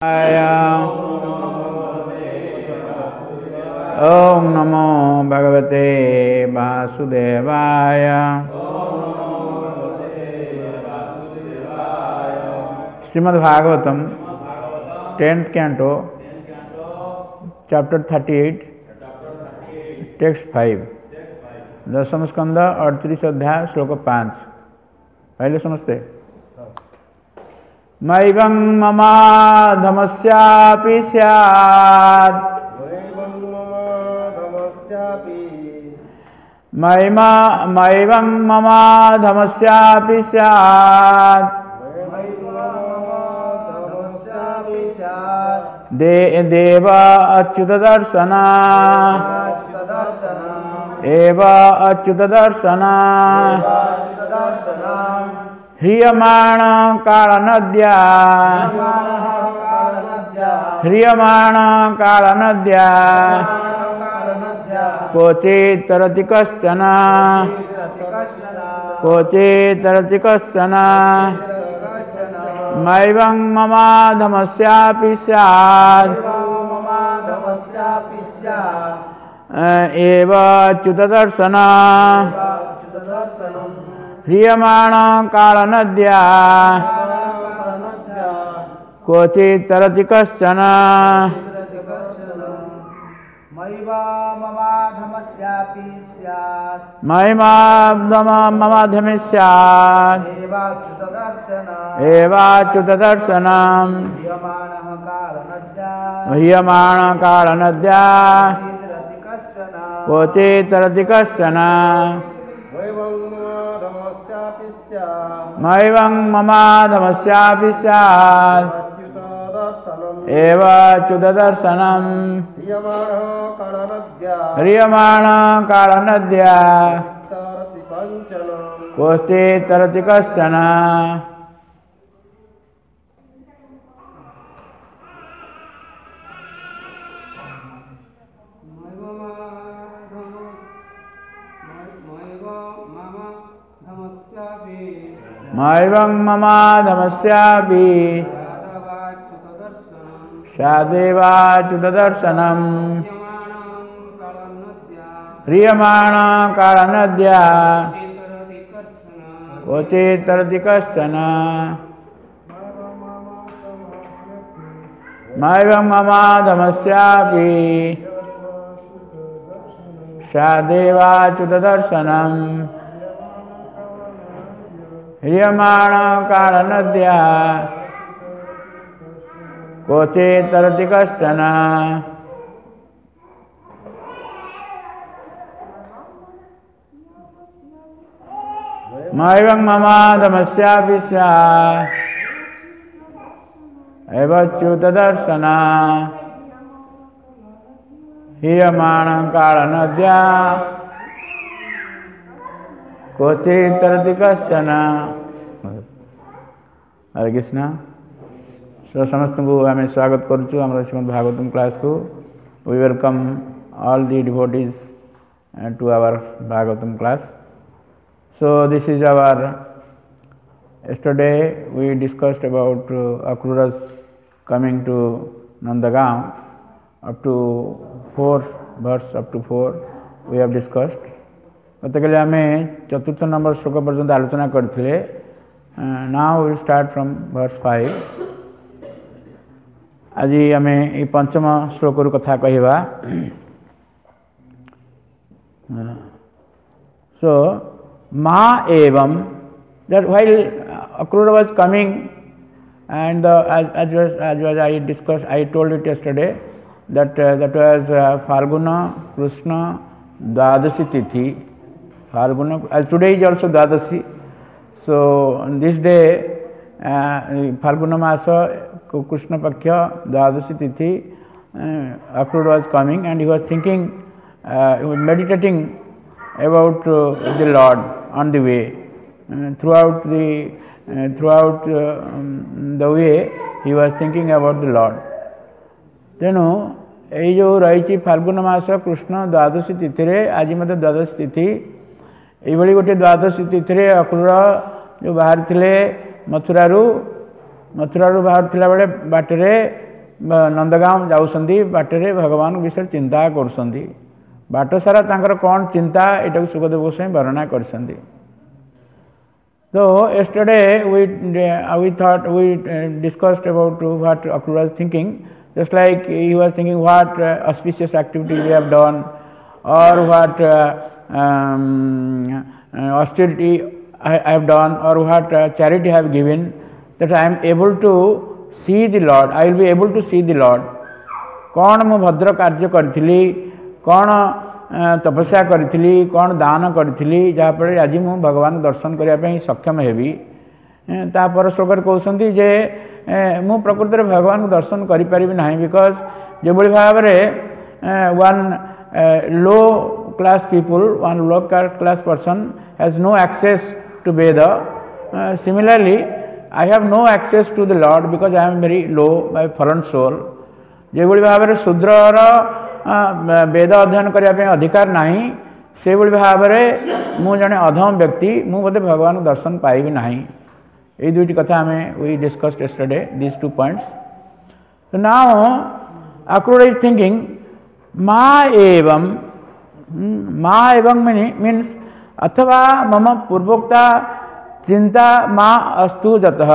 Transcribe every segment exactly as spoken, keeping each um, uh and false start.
ओम नमो भगवते वासुदेवाय। Srimad Bhagavatam tenth canto chapter thirty eight text five दशम स्कंद अड़तीस अध्याय श्लोक पाँच। पहले समझते। मैवं ममाधमस्यापि स्यात् मैमा मैवं ममाधमस्यापि स्यात् दे देव अच्युत दर्शना एव अच्युत दर्शना ह्रियमाण कालनद्या ह्रियमाण कालनद्या क्वचित् तरति कश्चन क्वचित् तरति कश्चन मैवं ममाधमस्यापि स्यात् एव अच्युत दर्शना ह्रियमाण कालनद्या क्वचित् तरति कश्चन ममाधमि स्यात् एवाच्युत दर्शनम् ह्रियमाण कालनद्या क्वचित् तरति कश्चन मैवं ममाधमस्यापि स्यात् एवाच्युत दर्शनम् ह्रियमाण कालनद्या क्वचित् तरति कश्चन मैवं ममाधमस्यापि स्यादेवाच्युत दर्शनम् ह्रियमाण कालनद्या क्वचित् तरति कश्चन मैवं ममाधमस्यापि स्यादेवाच्युत दर्शनम् ह्रियमाण कालनद्या क्वचित् तरति कश्चन मैवं ममाधमस्यापि स्यात् एवाच्युत दर्शना ह्रियमाण कालनद्या क्वचित् तरति कश्चन। हरे कृष्ण। सो समस्त को आम स्वागत करुचु आम श्रीमद् भागवतम क्लास को। We welcome all the devotees to our Bhagavatam class. So this is our, yesterday we discussed about uh, Akrura's coming to Nandagaon up to four verse up to four we have discussed. गतकाली आम चतुर्थ number श्लोक पर्यंत आलोचना करथिले. Now we start from verse five. आज आम ये पंचम श्लोक रु कथा कहवा. सो Ma evam, that while Akrura was coming and uh, as, as, was, as was I discussed, I told it yesterday that uh, that was uh, Phalguna, Krishna, Dwadasi Tithi. Phalguna, as today is also Dwadasi. So on this day, uh, Phalguna Masa, Krishna Paksha, Dwadasi Tithi, uh, Akrura was coming and he was thinking, uh, he was meditating about uh, the Lord on the way. Uh, throughout the uh, throughout uh, um, the way he was thinking about the Lord. तेणु ये जो रही फाल्गुन मास कृष्ण द्वादशी तिथि आज मत द्वादशी तिथि ये गोटे द्वादशी तिथि अक्रूर जो बाहर थे मथुरा मथुरा बाहर थिला बेले बाटरे नंदगांव जाऊँगी बाटे भगवान विषय चिंता कर बाट सारा तांकर कौन चिंता यहाँ सुखदेव गोस्वामी वर्णना कर So yesterday we uh, we thought we uh, discussed about what Akrura was thinking. Just like he was thinking what uh, auspicious activity we have done, or what uh, um, uh, austerity I, I have done, or what uh, charity I have given. That I am able to see the Lord. I will be able to see the Lord. कौन मु भद्र कार्य करथिली, कौन तपस्या करी कौन दान करी जहाँफल आज मु भगवान दर्शन करने सक्षम हेबी तापर श्लोक कहते जे मु प्रकृति में भगवान को दर्शन करें ना बिकज जो भाव में one low class people one low class person has no access to Veda similarly I have no access to the lord because I am very low by fallen soul जो भाव में शूद्रर वेद अध्ययन करने अधिकार नहीं से भाव में मु जड़े अधम व्यक्ति मुझे भगवान दर्शन पाइबी ना ये दुईट कथा आम we discussed yesterday these two points so now Akrura is thinking माँ एवं माँ एवं मीन्स अथवा मम पूर्वोक्ता चिंता माँ अस्तु जतः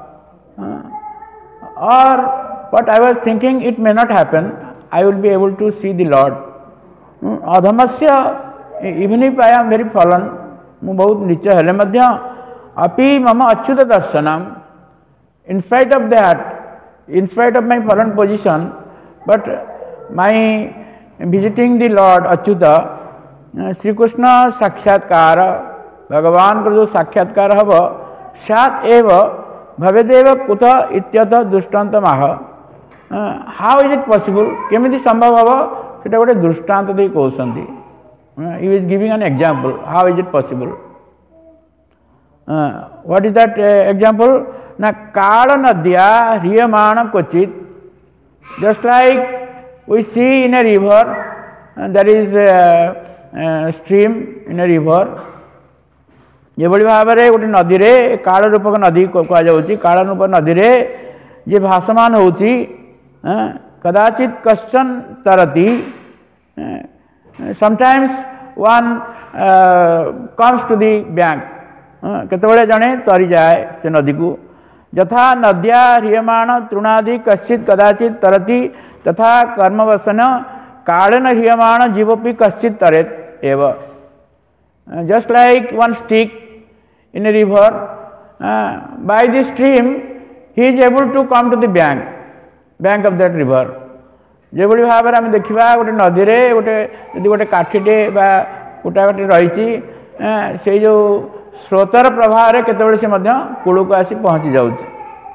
और what I was thinking it may not happen. I will be able to see the Lord. अधमस्य even if I am very fallen, मु बहुत नीचे हेले मध्य अपि मम अच्युत दर्शनम. In spite of that, in spite of my fallen position, but my visiting the Lord Achyut Shri Krishna साक्षात्कार भगवान को जो साक्षात्कार हब सात एव भवेदेव कुत इत्यतः दृष्टांत माह. हाउ इज इट पॉसिबल केमिति संभव हम सेटा गोटे दृष्टांत दे कहउसंती. He is giving an example how is it possible. What is that example ना काल नद्या ह्रियमाण क्वचित just like we see in a river that is stream in a river जो भाव में गोटे नदी रे काल रूपक नदी कह जाऊँगी काल रूप नदी रे जे भासमान होची कदाचित कश्चन तरती sometimes one comes to the bank केतबेले जड़े तरी जाए से नदी को यथा नद्या ह्रियमाण तृणादि कश्चित कदाचित तरती तथा कर्मवसन कालेन ह्रियमाण जीवोपि कश्चित तरेत एव. Just like one stick in a river uh, by the stream he is able to come to the bank bank of that river. जो भाव में आम देखा गोटे नदी रे गोटे यदि गोटे काठीटे गोटा गोटे रही से जो स्रोतर प्रभाव केतबेले से कूल को आसी पहुँची जाऊँगी.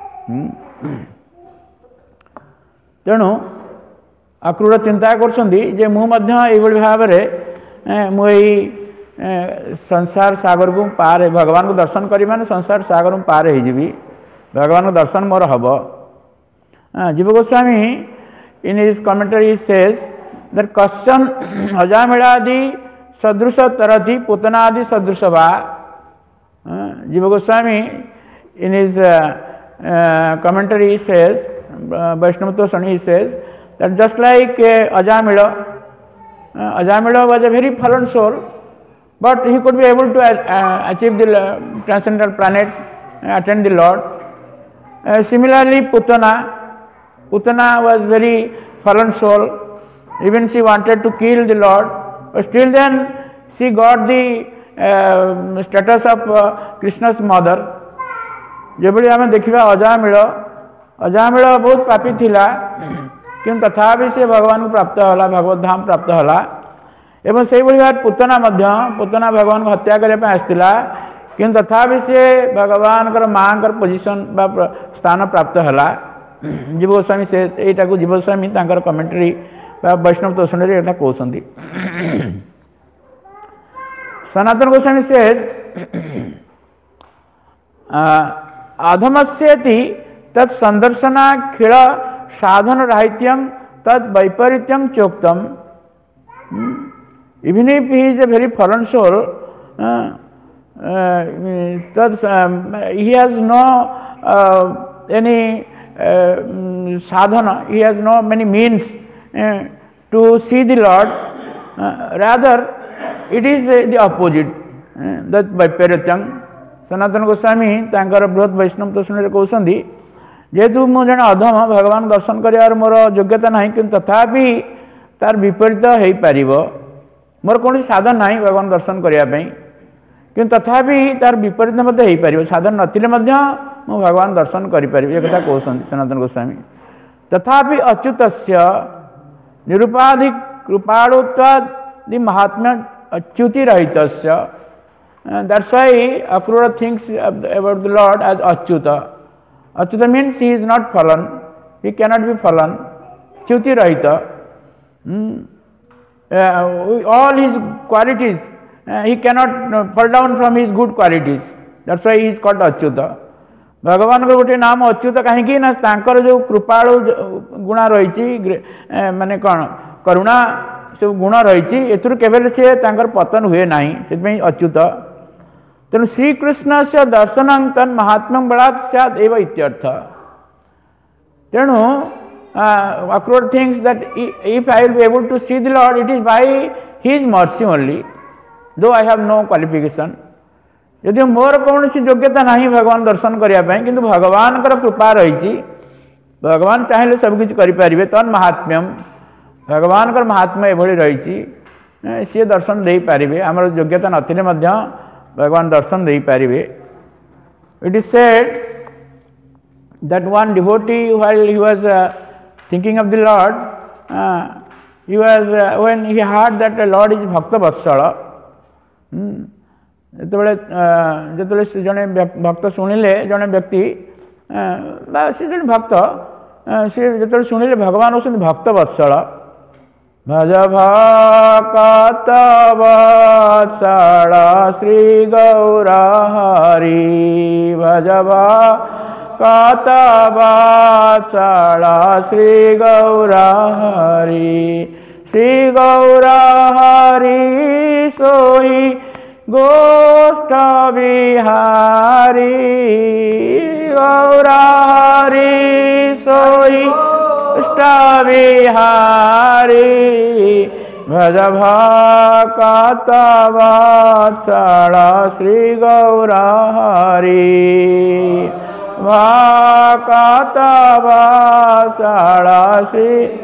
तेणु अक्रूर चिंता कर भाव में मुई संसार सागर को पार भगवान को दर्शन करी माने संसार सागर में पार हो जीवी भगवान को दर्शन मोर हम. Jiva Goswami in his commentary says that question अजामिलादि सदृश तरथी पुतनादि सदृश वा. Jiva Goswami in his commentary says Vaishnava Toshani says that just like Ajamila Ajamila was a very fallen soul but he could be able to uh, achieve the uh, transcendental planet, uh, attend the Lord. Uh, similarly, Putana, Putana was very fallen soul. Even she wanted to kill the Lord, but still then she got the uh, status of uh, Krishna's mother. जो बड़ी हमें देखिबा अजामिल अजामिल बहुत पापी थिला किंतु तथापि से भगवान को प्राप्त होला भगवत धाम प्राप्त होला. एवं से भाव पुतना पुतना भगवान को हत्या करने आसला कि तथापि सी भगवान माँ पोजिशन स्थान प्राप्त है. जीव गोस्वामी से यहीटा को जीव गोस्वामी कमेंटरी वैष्णव तोषण कहते. सनातन गोस्वामी से अधमस्येति तत्संदर्शनाखिल साधन राहित्यं तद वैपरीत्यं चोक्तम. Even if he is a very fallen soul, uh, uh, that, um, he has no uh, any uh, sadhana, he has no many means uh, to see the Lord. Uh, rather, it is uh, the opposite. Uh, that by Perityang, Sanatana Goswami, तांकर बृहत वैष्णव तो सुने कहते जेहेतु मु जन अधम भगवान दर्शन कर मोर योग्यता ना कि तथापि तार विपरीत हो पार मोर कौन साधन ना भगवान दर्शन करने कि तथापि तार विपरीत हो पार साधन नथिले मु भगवान दर्शन करें ये कथा कहते सनातन गोस्वामी तथापि अच्युत निरुपाधि कृपाणुत्वादि महात्म्य अच्युति रहित that's why Akrura thinks about the lord as Achyuta. Achyuta means he is not fallen, he cannot be fallen, চ্যুতি Rahita. Hmm. Uh, all his qualities, uh, he cannot uh, fall down from his good qualities. That's why he is called Achyuta. भगवान को गोटे नाम अच्युत कहीं ना तांकर जो कृपाणु गुण रही माने कौन करुणा सब गुण रही एथुर केवल से तांकर पतन हुए ना से अच्युत. तेणु श्रीकृष्ण से दर्शन तन महात्म्य बलात् स्यात् एव इत्यर्थ. तेणु Akrura thinks that if I will be able to see the lord it is by his mercy only though I have no qualification. यदि मोर कौन सी योग्यता नहीं भगवान दर्शन करने किंतु भगवान कृपा रही भगवान चाहिए सबकि करें तन महात्म्यम भगवान महात्म्य एभली रही सी दर्शन दे पारे आम योग्यता नथिले भगवान दर्शन दे पारे. It is said that one devotee while he was thinking of the lord he was when he heard that lord is भक्त वत्सल जिते जिते जड़े भक्त शुणिले जड़े व्यक्ति सी जड़े भक्त सी जो शुणिले भगवान होती भक्त वत्सल भज भक्त वत्सल श्री गौर हरि भज भक्त वत्सल श्री गौर हरि श्री गौर हरि सोई गोष्ठ बिहारी गौर हरि सोई गोष्ठ बिहारी भज भक्त वत्सल श्री गौर हरि भक्त वत्सल Shri.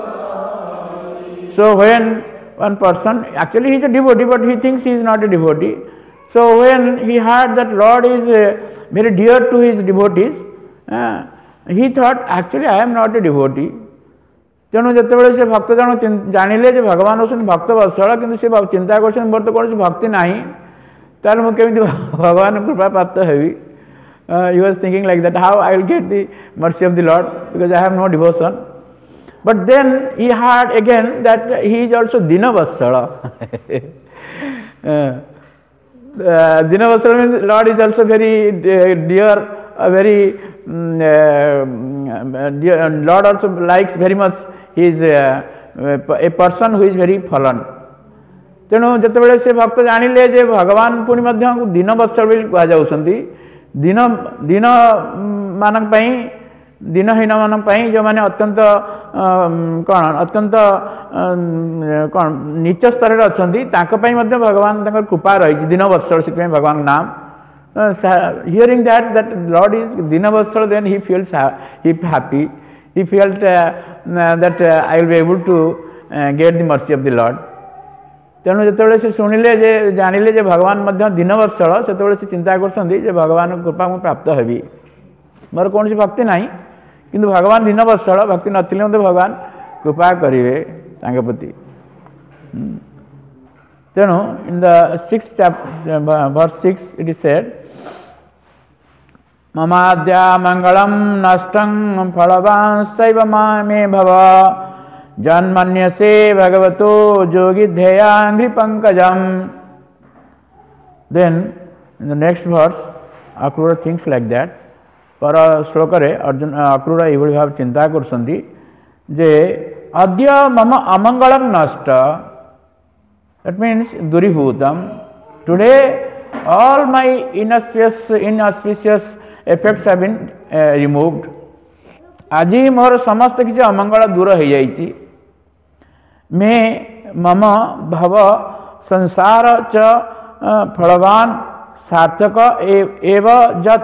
So when one person, actually he is a devotee, but he thinks he is not a devotee. So when he heard that Lord is uh, very dear to his devotees, uh, he thought actually I am not a devotee. तेणु जिते से भक्त जन जानिले जे भगवान होते भक्त वत्सल किंतु से चिंता कर मोर तो कौन भक्ति ना ताल मुझे भगवान कृपा प्राप्त हेबी. He was thinking like that, how I will get the mercy of the Lord because I have no devotion. But then he heard again that he is also Dinavatsala. uh, uh, Dinavatsala means Lord is also very dear, uh, very um, uh, dear. Lord also likes very much. He is uh, a person who is very fallen. तेणु जिते से भक्त जानिले जे भगवान पुणी दीनवत्सल बोली कहुँच दीन दीन मानक दीनहीन मान जो मैंने अत्यंत कौन अत्यंत कौन नीच स्तर अच्छा भगवान कृपा रही दीनवत्सल से भगवान नाम hearing that that lord is दीनवत्सल then he feels he happy he felt that I will be able to get the mercy of the lord. तेणु जिते से शुणिले जे जानिले जे भगवान दीनवत्सल से चिंता कर भगवान कृपा मुझे प्राप्त हेबी मोर कौन भक्ति ना किंतु भगवान दीनवत्सल भक्ति नथिले भगवान कृपा करेंगे प्रति. तेणु in the six verse six it is said ममाद्या मंगलम नष्टं फलवांसैव मे भव जन्मन्यसे भगवतो जोगी ध्येयाङ्घ्रि पंकजम. Then in the next verse Akrura thinks like that. पर श्लोक अर्जुन अक्रूर ये भाव चिंता करसंती जे अद्य मम अमंगलम नष्ट दैट मीन्स दूरीभूतम today all my inauspicious inauspicious effects have been uh, removed आज मोर समस्त किसी अमंगल दूर हो जाइए। मैं मम भव संसार च फलवान सार्थक एव जत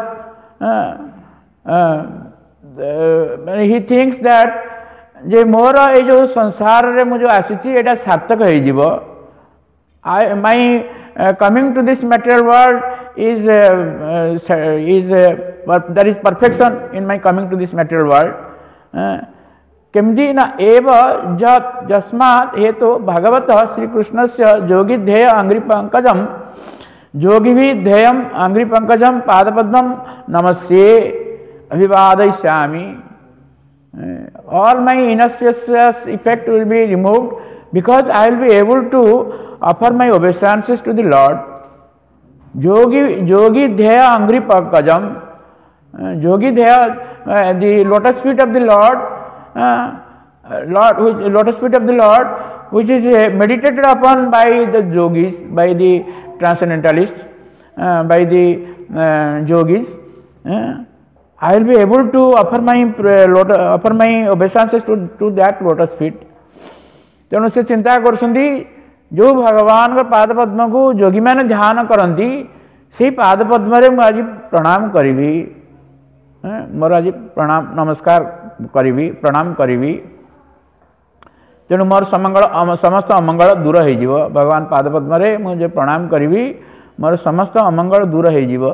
ही थिंक्स दैट जे मोर ये जो संसार रे मुझे आसी एटा सार्थक हो my coming to this material world is is that is perfection in my coming to this material world केमती ना एव जत जस्मात् हेतु भगवत श्रीकृष्ण से योगी ध्येय अंग्री पंकजम योगी भी ध्येयम अंग्री पंकजम पादपद्मम नमस्ये अभिवादयिष्यामि। All my inauspicious effect will be removed because I will be able to offer my obeisances to the Lord. Yogi Yogi Dhyaya Angri Pankajam, Yogi Dhyaya, the lotus feet of the Lord, uh, Lord, which lotus feet of the Lord, which is uh, meditated upon by the yogis, by the transcendentalists, uh, by the uh, yogis. Uh, I will be able to offer my offer my obeisances to to that lotus feet. तेणु से चिंता करछंदी जो भगवान का पाद पद्म को योगी माने ध्यान करंती से पाद पद्म रे आज प्रणाम करिवि, मोर आज प्रणाम नमस्कार करिवि, प्रणाम करिवि। तेणु मोर समंगल समस्त अमंगल दूर हो जीव। भगवान पाद पद्म रे मुझे प्रणाम करिवि, मोर समस्त अमंगल दूर हो जीव।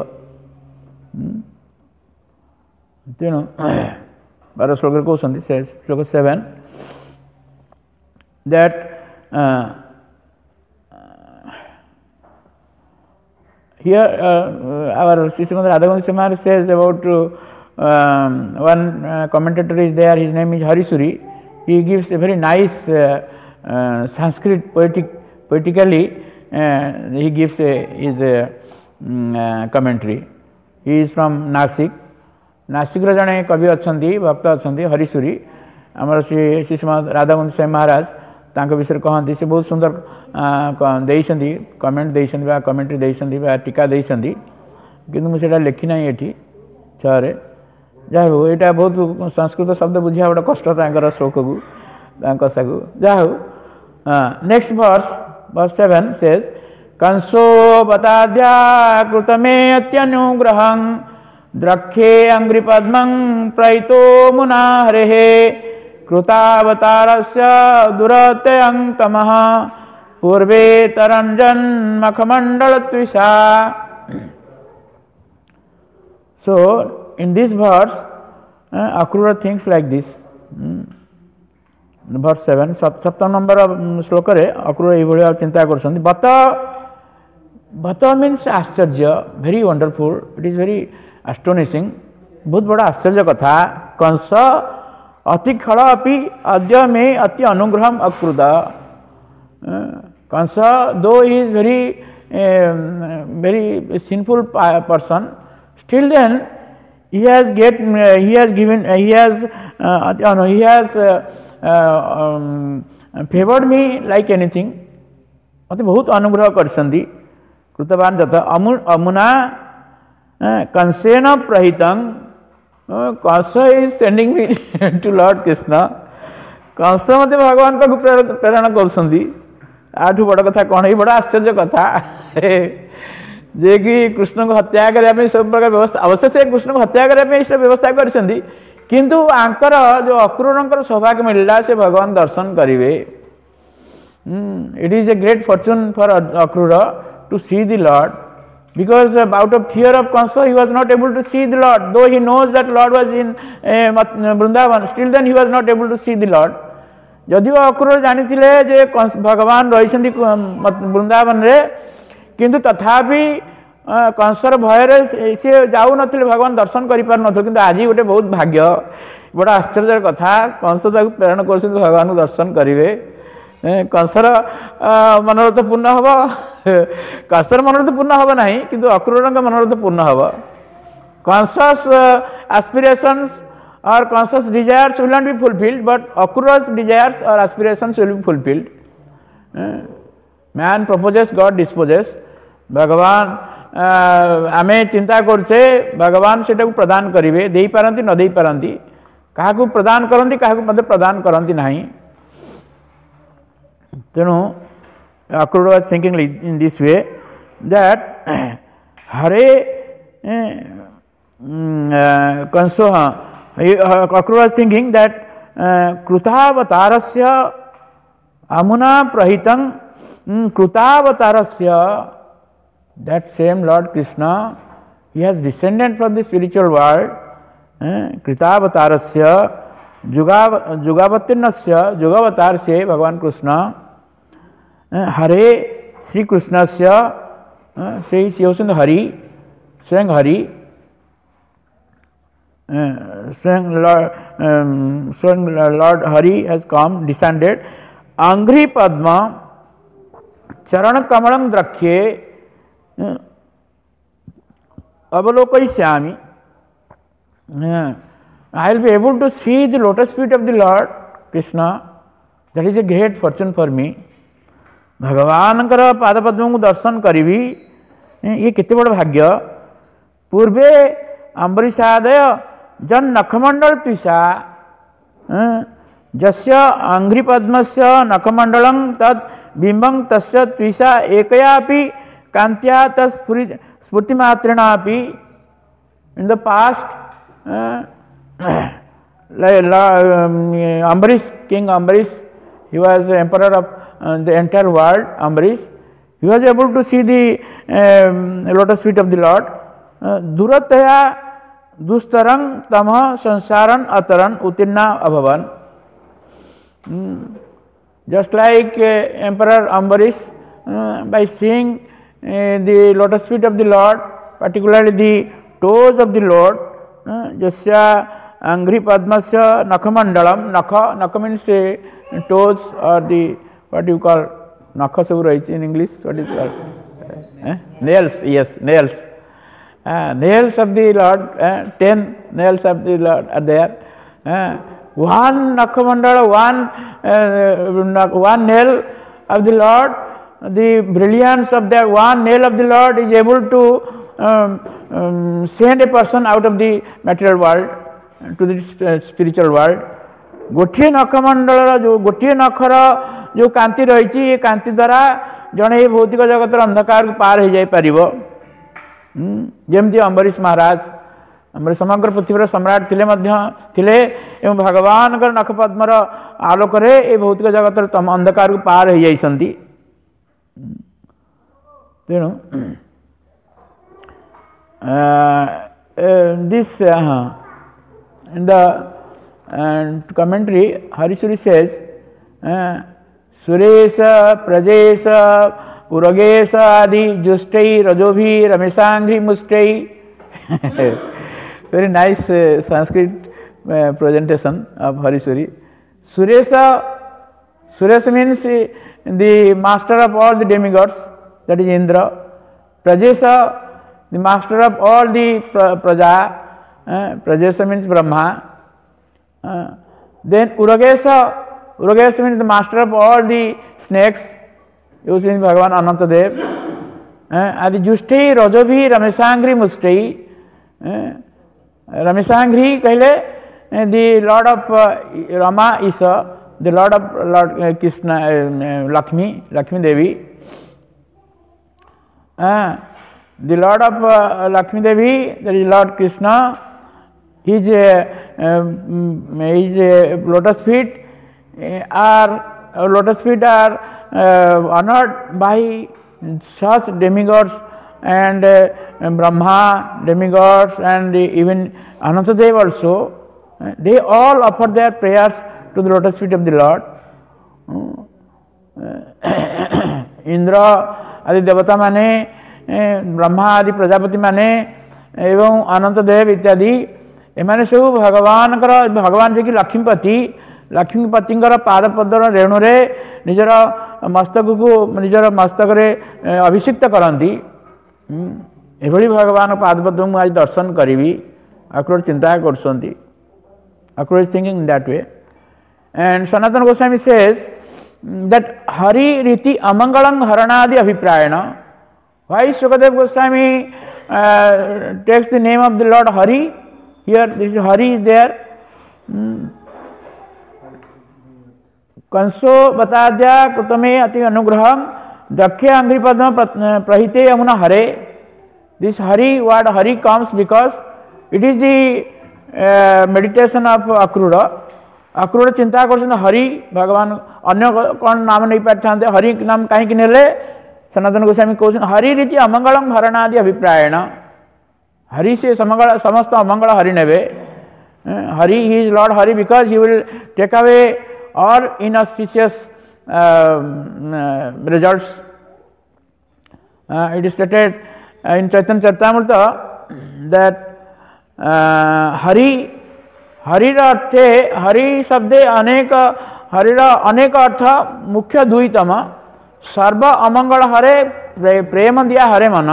तेणु बार श्लोक कहते श्लोक seven that here our Srimad Radhakunj Maharaj says about one commentator is there, his name is Harisuri. He gives a very nice uh, uh, Sanskrit poetic poetically uh, he gives a, his uh, uh, commentary. He is from Nasik. Nasik जड़े कवि अच्छा भक्त अच्छा हरीशुरी आमर श्री श्री श्रीमद राधाकुंज स्वामी महाराज तांको विषय कहते से बहुत सुंदर देइछंदी कमेंट देइछंदी बा कमेंट्री देइछंदी बा टीका देइछंदी किंतु मुझे लिखी ना ये छे जा हो यहाँ बहुत संस्कृत शब्द बुझा गोटे कष्ट तांकर श्लोक को कथा को जा हो। Next verse verse seven says कंसो बताद्या कृतमे अत्यनुग्रहं द्रक्षे अंग्रि पद्मं प्रयितो मुना हरेः कृतावतारस्य दुरत्यं तमः पूर्वे तरंजन मखमंडल त्विषा। So in this verse uh, Akrura thinks like this. hmm. Verse seven सप्तम नंबर श्लोक रे अक्रूर ये भली चिंता करछन्ति बत बत मीन्स आश्चर्य, very wonderful, it is very astonishing, बहुत बड़ा आश्चर्य कथा। कंस अति खल अपि अद्य मे अति अनुग्रहम अकृत। Kamsa though he is very very sinful person, still then he has get uh, he has given uh, he has uh, uh, no, he has uh, uh, um, favored me like anything. मते बहुत अनुग्रह करसंदी कृतवान जत अमु अमुना कंसेन प्रहितं Kamsa is sending me to lord Krishna. Kamsa मते भगवान को प्रेरणा करसंदी। आठु बड़ कथा कौन है, बड़ा आश्चर्य कथा जे कि कृष्ण को हत्या करने सब प्रकार व्यवस्था अवश्य से कृष्ण को हत्या करने सब व्यवस्था करछंदी, किंतु आंकर जो अक्रूरंकर सौभाग्य मिलला से भगवान दर्शन करिवे। It is a great fortune for Akrura to see the lord, because uh, out of fear of Kansa he was not able to see the Lord, though he knows that Lord was in uh, Vrindavan, still then he was not able to see the Lord. यदि अक्रूर जानी थिले जे भगवान रही वृंदावन रे, किंतु तथापि कंसर भय सी जाऊ न भगवान दर्शन कर पार न, किंतु आज गोटे बहुत भाग्य, बड़ा आश्चर्य कथा। कंस प्रेरण कर भगवान को दर्शन करेंगे, कंसर मनोरथ पूर्ण हम, कंसर मनोरथ पूर्ण हम ना, किंतु अक्रूर मनोरथ पूर्ण हम। कंसस एस्पिरेशंस और Kamsa's desires will not be fulfilled, but Akrura's desires और aspirations will be fulfilled. Man proposes, god disposes. भगवान आमे चिंता करछे भगवान सेटा को प्रदान करिवे, देई पारंती न देई पारंती, काहाकू प्रदान करती काहाकू मध्य प्रदान करती नहीं तेणु Akrura was thinking in this way that Hare Kanso Akrura was thinking that Krutavatarasya Amuna Prahitang Krutavatarasya, that same Lord Krishna, he has descended from the spiritual world. Krutavatarasya Jugavatirnasya Jugavatarse Bhagavan Krishna Hare Sri Krishnasya Sri Yosin Hari Swayam Hari Swayam Lord, um, Swayam Lord Hari has come, descended. Angri Padma Charan Kamalam Drakhe Avalokaishyami. I will be able to see the lotus feet of the Lord Krishna. That is a great fortune for me. भगवान पाद पद्म को दर्शन करी ये केते बड़ भाग्य। पूर्वे अम्बरीशादय जन नखमंडल त्विषा जस्य अंघ्रि पद्मस्य नखमंडलं तद बिंबं तस्य त्विषा एकयापि कांत्या तस्फुरि स्फूर्तिमात्रेणापि। In the past, uh, Ambarish, King Ambarish, he was the emperor of uh, the entire world, Ambarish. He was able to see the um, lotus feet of the Lord. Durataya dustarang tamah sansaran ataran utirna abhavan. Mm. Just like uh, Emperor Ambarish, uh, by seeing uh, the lotus feet of the Lord, particularly the toes of the Lord, Jasya Angri Padmasya Nakhamandalam, Nakha, Nakha means uh, toes or the, what do you call, Nakha Saburaichi in English, what is it called? Eh? Nails, yes, nails. Uh, nails of the Lord, uh, ten nails of the Lord are there. Uh, one Nakhamandala, one, uh, one nail of the Lord, the brilliance of that one nail of the Lord is able to um, um, send a person out of the material world to the uh, spiritual world. गोटे नखमंडल जो गोटे नखर जो कांति रही ये कांति द्वारा जड़े भौतिक जगत अंधकार को पार हो जाए जमती अम्बरीश महाराज अम्बरीश समग्र पृथ्वीर सम्राट थिले मध्य थिले एवं भगवान नखपद्मर आलोक ये भौतिक जगत अंधकार को पार हो जाइसंती तेणु this in the commentary Harisuri says सुरेश प्रजेश पुरगेश आदि जुष्टै रजोभि रमेशांघ्रि मुष्टै. Very nice uh, Sanskrit uh, presentation of Harisuri. Suresha, Suresha means uh, the master of all the demigods, that is Indra. Prajesha, the master of all the pra, Praja, uh, Prajesha means Brahma. Uh, then Uragesa, Uragesa means the master of all the snakes, used in Bhagavan Anantadev. Uh, Adi Jushtei, Rajabhi, Ramesangri, Mustei. Uh, Ramesangri, kahle, uh, the lord of uh, Rama Isa, the lord of Lord uh, Krishna, uh, Lakshmi, Lakshmi Devi. Uh, the lord of uh, Lakshmi Devi, that is Lord Krishna, his, uh, um, his uh, lotus feet uh, are uh, lotus feet are uh, honored by such demigods and uh, Brahma demigods and uh, even Anantadev also. Uh, they all offer their prayers to the lotus feet of the Lord. Uh, Indra adi devata mane, uh, Brahma adi prajapati mane, एवं अनंतदेव इत्यादि एमाने सब भगवान भगवान जी की लक्ष्मीपति लक्ष्मीपति पाद पद्म रेणु रे निजर मस्तक को निजर मस्तक रे अभिषिक्त करती एभली भगवान पाद पद्म आज दर्शन करी अक्रूर चिंता कर Akrura is thinking in that way and Sanatana Goswami says that हरि रीति अमंगलं हरणादि अभिप्रायण why Sukhadeva Goswami takes the name of the lord Hari. Here this Hari is there. कंसो बताद्या कृतमे अति अनुग्रह दक्षे अंग्री पद्म प्रहिते यमुना हरे. This Hari, word Hari comes because it is the uh, meditation of Akrura. Akrura चिंता कर हरि भगवान अन्य कौन नाम नहीं पाते हरि नाम कहीं नेले सनातन गोस्वामी कहते हरि रीति अमंगलम भरणादि अभिप्रायण हरि से समंगल समस्त अमंगल हरि नेबे. Hari he is lord Hari because he will take away all inauspicious results. It is stated in Chaitanya Charitamrita that uh, Hari Hari अर्थे Hari शब्दे अनेक हरि अनेक अर्थ मुख्य दुईतम सर्व अमंगल हरे प्रे, प्रेम दिया हरे मन.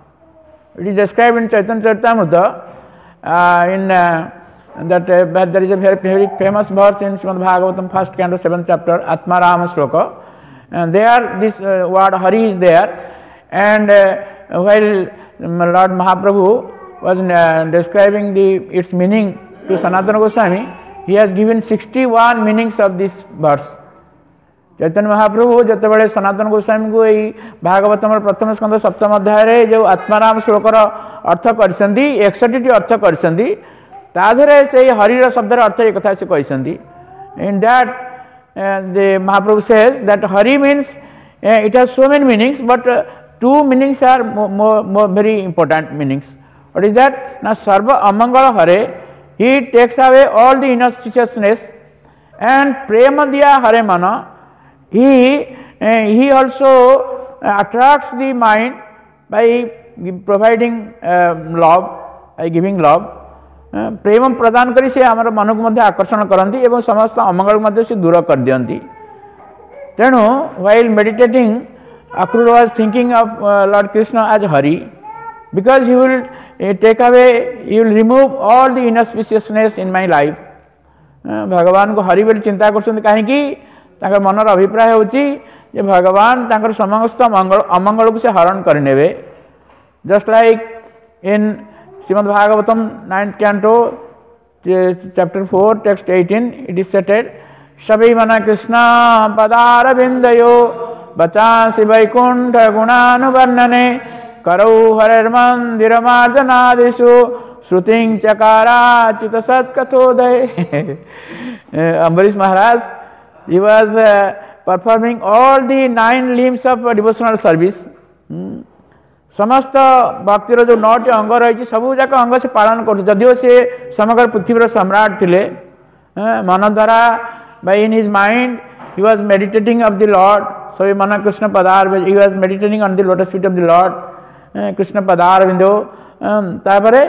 It is described in Chaitanya Charitamrita uh, in uh, that uh, there is a very, very famous verse in Srimad Bhagavatam first canto seventh chapter Atma Rama Shloka, and there this uh, word Hari is there. And uh, while Lord Mahaprabhu was uh, describing the its meaning to Sanatana Goswami, he has given sixty-one meanings of this verse. Chaitanya Mahaprabhu जतबेले Sanatan Goswami को यही भागवतम प्रथम स्कंद सप्तम अध्याय रे जो आत्माराम श्लोकर अर्थ करछंदी इकसठ T अर्थ करछंदी ताधरे से हरिर शब्दर अर्थ एक कथा से कहछंदी. In that uh, the Mahaprabhu says that Hari means uh, it has so many meanings, but uh, two meanings are more, more, more very important meanings. What is that? Now Sarva Amangal Hare, he takes away all the inauspiciousness, and Prema Diya Hare Mana, he uh, he also uh, attracts the mind by providing uh, love, by giving love. प्रेम प्रदान करी से आमर मन को मध्य आकर्षण करती एवं समस्त अमंगल मध्य से दूर कर दियंती. तेणु while meditating Akrura was thinking of uh, Lord Krishna as Hari, because he will uh, take away, he will remove all the inauspiciousness in my life. uh, भगवान को हरि बोली चिंता करछन कहीं मनर अभिप्राय होची जे भगवान तांकर समस्त मंगल अमंगल को से हरण कर नेबे. Just like in Srimad Bhagavatam ninth canto chapter four text eighteen, it is stated Shabai mana Krishna padara bindayo bachansi vaikuntha gunanuvarnane karau harer mandira marjanadishu shruting chakara chita sat kathodaya. Ambarish Maharaj, he was uh, performing all the nine limbs of uh, devotional service. hmm. समस्त भक्तिर जो नौटी अंग रही सबू जाक अंग से पालन कर जदिव से समग्र पृथ्वी सम्राट थिले मन द्वारा by in his mind he was meditating of the lord. So मन कृष्ण पदार he was meditating on the lotus feet of the lord Krishna पदार बिंदु तापरे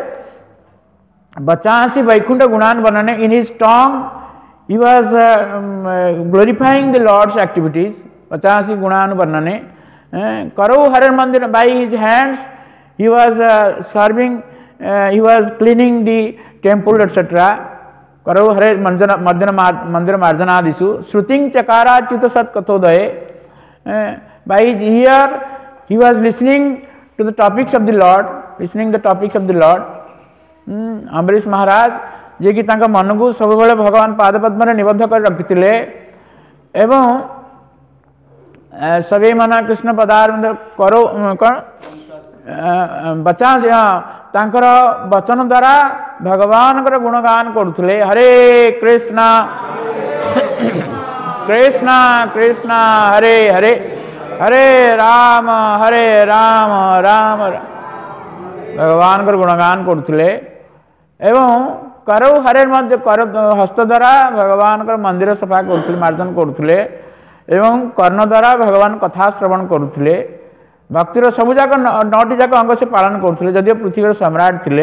बचासी वैकुंठ गुणान वर्णने in his tongue he was glorifying the lord's activities बचासी गुणान वर्णने. Karau Harer Mandir, by his hands he was uh, serving, uh, he was cleaning the temple, et cetera. Karau Harer Mandir Mandir Marjanadishu Shruting Chakara Chita Sat Kathodaya. By his ear he was listening to the topics of the Lord, listening the topics of the Lord. Ambarish Maharaj जे कि तांका मन को सब बेले भगवान पाद पद्म रे निबद्ध कर रखिथिले एवं सभी मना कृष्ण पदार्थ करो कौन बचा तांकर वचन द्वारा भगवान गुणगान करुले. हरे कृष्णा कृष्णा कृष्णा हरे हरे हरे राम हरे राम राम भगवान गुणगान करुले एवं करौ हरे मध्य कर हस्त द्वारा भगवान मंदिर सफा करुले, मार्जन करुले एवं कर्ण द्वारा भगवान कथा श्रवण करुले. भक्तिर सबू जाक नौटी जाक अंग से पालन करुले जदिव पृथ्वी सम्राट थिले.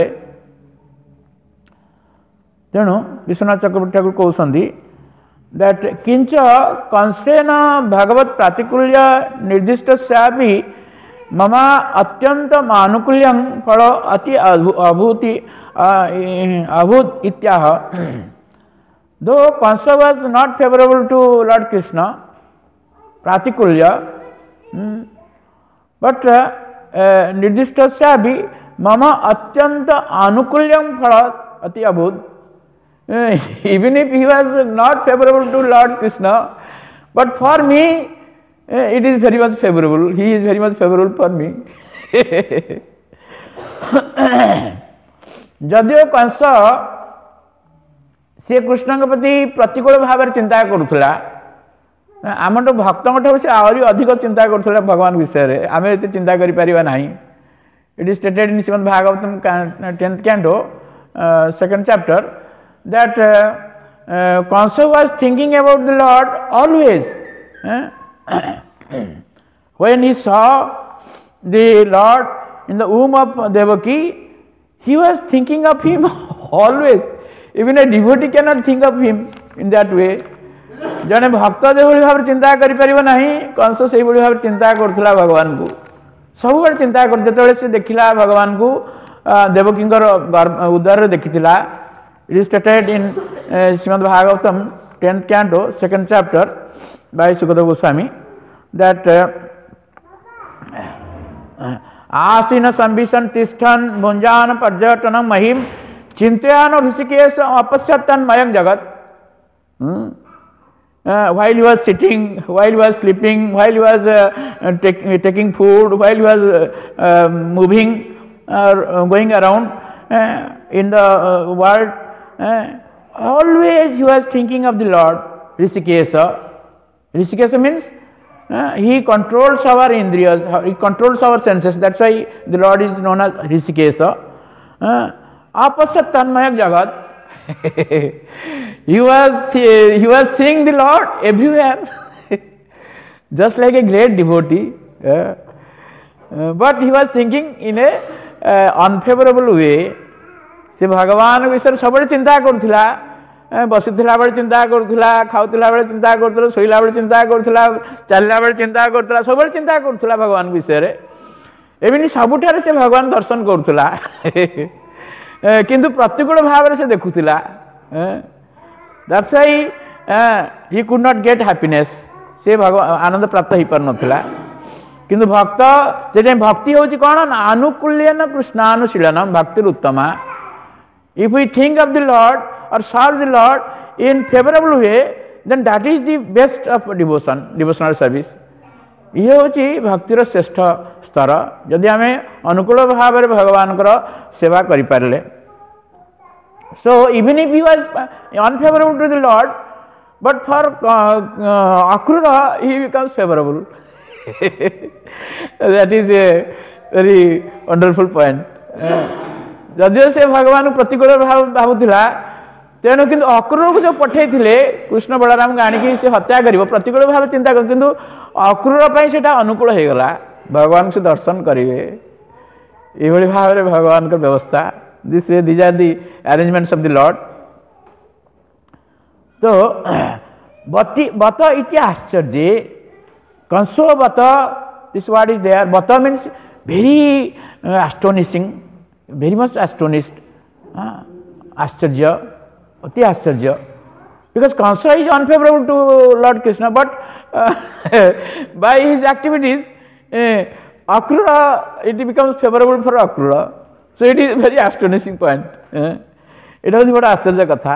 तेणु विश्वनाथ चक्रवर्ती ठाकुर कहते दैट किंच कंसेन भगवत प्रातिकूल्य निर्दिष्टस्यापि मम अत्यंत आनुकूल्यं फल अति अभूति अभूत इत्याह. Though Kamsa was not favourable to lord Krishna प्रातिकूल्य, बट निर्दिष्ट भी मम अत्यंत आनुकूल्यं फल अति अभूत. uh, even if he was not favorable to Lord Krishna, but for me uh, it is very much favorable. He is very much favorable for me. जदियो Kans से कृष्ण के प्रति प्रतिकूल भाव में चिंता करुला, आम तो भक्त से आहरी अधिक चिंता करुला भगवान विषय आम ये चिंता करें ना. It is stated in Shrimad Bhagavatam tenth canto second chapter that Kamsa was thinking about the lord always. When he saw the lord in the womb of Devaki, he was thinking of him always. Even a devotee cannot think of him in that way. जने भक्त जो भाव चिंता करें ना, कंस से भाव चिंता करुला भगवान को, सब बड़े चिंता कर. जो से देखला भगवान को देवकी उदर देखी. It is stated in Shrimad Bhagavatam tenth canto second chapter by Sukhdev Goswami that आसीन संविशन तिष्ठन भुंजान पर्यटन महिम चिंतयान ऋषिकेश अपश्यतन मयंक जगत. Uh, while he was sitting, while he was sleeping, while he was uh, take, taking food, while he was uh, uh, moving or uh, going around uh, in the uh, world, uh, always he was thinking of the Lord. Rishikesha. Rishikesha means uh, he controls our indriyas, he controls our senses. That's why the Lord is known as Rishikesha. Apasat tanmayak jagat. he was he was seeing the Lord everywhere, just like a great devotee, uh, uh, but he was thinking in a uh, unfavorable way. से भगवान विषय सब चिंता करुला, बसुला बेले चिंता करुला, खाऊला बेले चिंता करुला, शोला बेले चिंता करुला, चलला बेले चिंता करुला, सब चिंता करुला भगवान विषय. एवं सबुठारे से भगवान दर्शन करुला. किंतु प्रतिकूल भाव से देखुला. That's why he could not get happiness. से भगवान आनंद प्राप्त हो पार नथिला. किंतु भक्त जे भक्ति होची कोन अनुकूल्यन कृष्णानुशीलनम भक्ति उत्तमा. If we think of the lord or serve the lord in favourable way, then that is the best of devotion, devotional service. ये होची भक्तिर श्रेष्ठ स्तर. जदि आम अनुकूल भाव में भगवान सेवा करि पारले. So even if he was unfavourable to the lord, but for Akrura he becomes favourable. That is a very wonderful point. जदिव से भगवान प्रतिकूल भाव भावुला, तेणु किंतु अक्रूर को जो पठे कृष्ण बलराम को आनिकी से हत्या कर प्रतिकूल भाव चिंता कर, किंतु अक्रूर पर से अनुकूल हो गला. भगवान से दर्शन करेंगे ये भाव में भगवान का व्यवस्था. This way these are the arrangements of the lord. तो बति बत इति आश्चर्य कंसो बत, दिस वर्ड इज देयर. बत means very astonishing, very much astonished, आश्चर्य, अति आश्चर्य. Because Kamsa is unfavourable to lord Krishna, but by his activities Akrura it becomes favourable for Akrura. So it is very astonishing point. एटा हूँ बड़ा आश्चर्य कथा.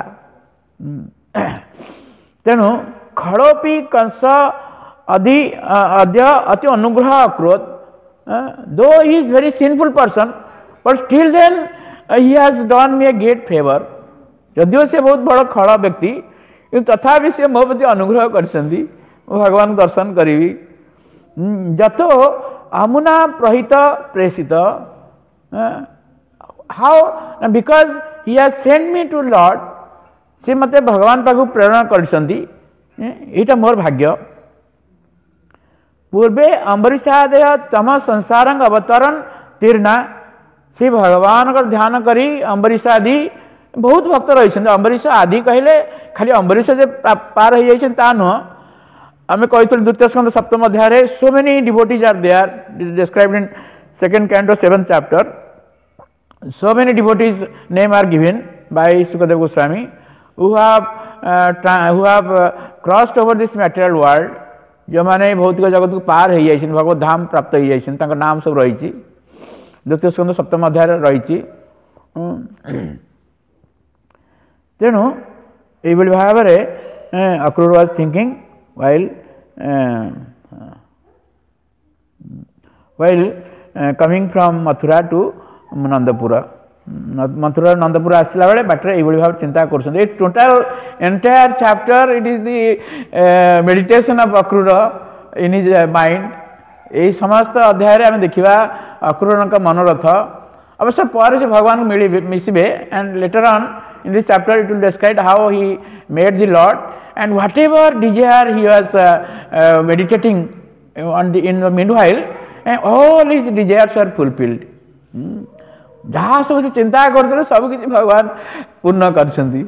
तेणु खड़ोपी कंस अदि अद्य अति अनुग्रह अक्रोध. Though he is very sinful person, but still then he has done me a great favour. यदिओ से बहुत बड़ खड़ व्यक्ति, तथापि से मो प्रति अनुग्रह कर भगवान दर्शन करी. जतो अमुना प्रहित प्रेषित, how because he has send me to lord. से मते भगवान पाखु प्रेरणा कर मोर भाग्य. पूर्वे अम्बरीशादय तम संसार अवतरण तीर्णा. से भगवान का ध्यान करी अम्बरीशादि बहुत भक्त रही. अम्बरीश आदि कहले खाली अम्बरीश जे पार हो जाता नुह. आम कही द्वितीय स्कंद सप्तम अध्याय so many devotees are there described in second canto seventh chapter. So many devotees name are given by Sukhdev Goswami who have uh, who have uh, crossed over this material world. जो माने भौतिक जगत को पार हो जाइछन, भगवत धाम प्राप्त हो जाइछन, तांका नाम सब रही. द्वितीय स्कंद सप्तम अध्याय रही. तेणु ये भाव में Akrura was thinking while uh, while uh, coming from Mathura to Nandapura. Mathura Nandapura आसला बेले बाटरे ये भाव चिंता कर total entire chapter it is the meditation of Akrura in his mind. यही समस्त अध्याय आम देखा अक्रूर का मनोरथ अवश्य पर से भगवान मिली मिसबे and later on in this chapter it will describe how he made the lord and whatever desire he was uh, uh, meditating on the in the meanwhile and all his desires are fulfilled. जहाँ सब चिंता करते सब किसी भगवान पूर्ण करछंती.